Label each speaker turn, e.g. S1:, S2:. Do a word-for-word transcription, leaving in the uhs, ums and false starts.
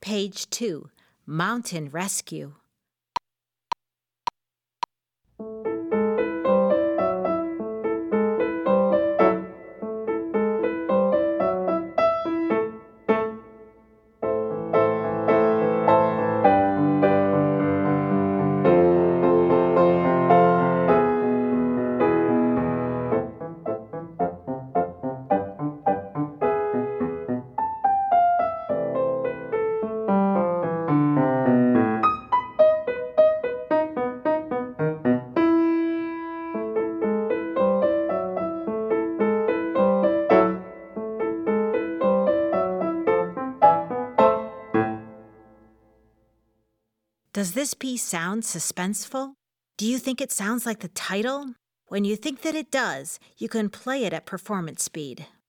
S1: Page two, Mountain Rescue. Does this piece sound suspenseful? Do you think it sounds like the title? When you think that it does, you can play it at performance speed.